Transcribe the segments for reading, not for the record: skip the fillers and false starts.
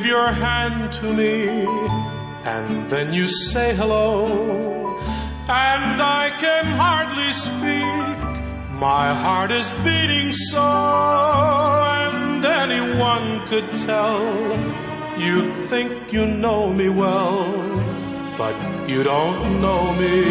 your hand to me, and then you say hello, and I can hardly speak. My heart is beating so, and anyone could tell. You think you know me well, but you don't know me.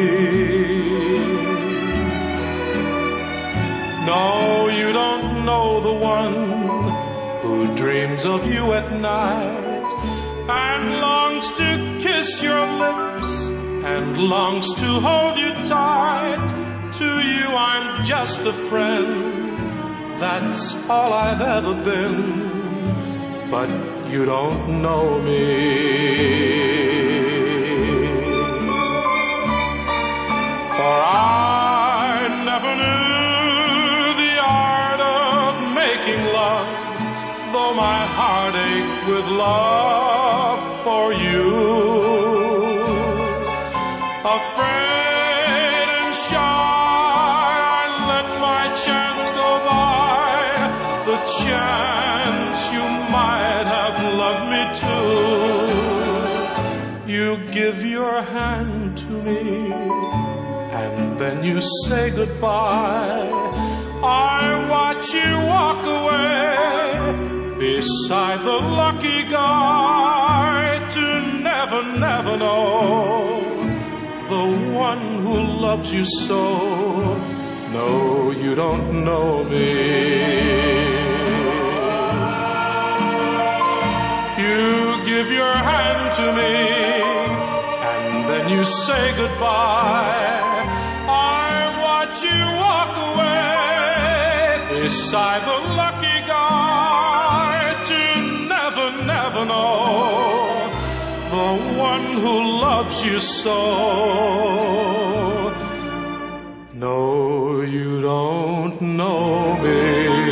No, you don't know the one who dreams of you at night and longs to kiss your lips and longs to hold you tight. To you I'm just a friend, that's all I've ever been, but you don't know me. For I never knew the art of making love, though my heart ached with love for you. Afraid and shy, I let my chance go by, the chance you might have loved me too. You give your hand to me, and then you say goodbye. I watch you walk away beside the lucky guy, to never, never know the one who loves you so. No, you don't know me. You give your hand to me, and then you say goodbye. I watch you walk away beside the lucky guy, to never, never know the one who loves you so. No, you don't know me.